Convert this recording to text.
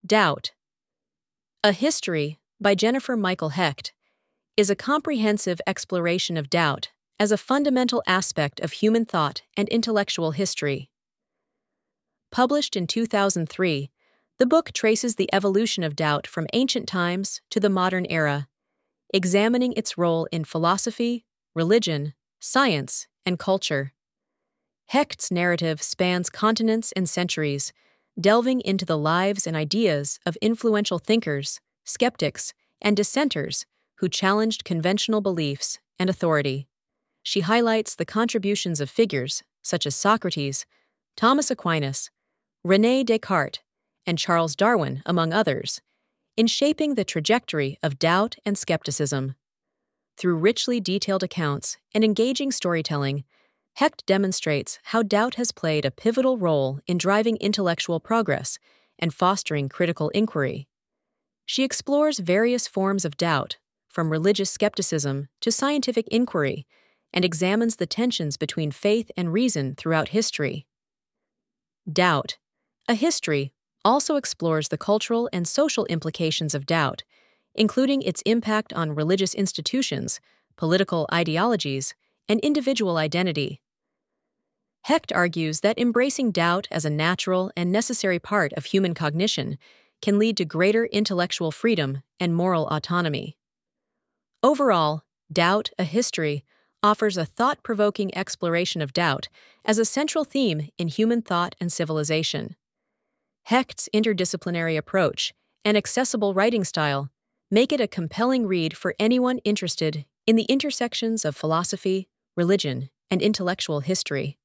Doubt. A History by Jennifer Michael Hecht is a comprehensive exploration of doubt as a fundamental aspect of human thought and intellectual history. Published in 2003, the book traces the evolution of doubt from ancient times to the modern era, examining its role in philosophy, religion, science, and culture. Hecht's narrative spans continents and centuries, delving into the lives and ideas of influential thinkers, skeptics, and dissenters who challenged conventional beliefs and authority. She highlights the contributions of figures such as Socrates, Thomas Aquinas, René Descartes, and Charles Darwin, among others, in shaping the trajectory of doubt and skepticism. Through richly detailed accounts and engaging storytelling, Hecht demonstrates how doubt has played a pivotal role in driving intellectual progress and fostering critical inquiry. She explores various forms of doubt, from religious skepticism to scientific inquiry, and examines the tensions between faith and reason throughout history. Doubt. A History also explores the cultural and social implications of doubt, including its impact on religious institutions, political ideologies, and individual identity. Hecht argues that embracing doubt as a natural and necessary part of human cognition can lead to greater intellectual freedom and moral autonomy. Overall, Doubt, a History offers a thought-provoking exploration of doubt as a central theme in human thought and civilization. Hecht's interdisciplinary approach and accessible writing style make it a compelling read for anyone interested in the intersections of philosophy, religion, and intellectual history.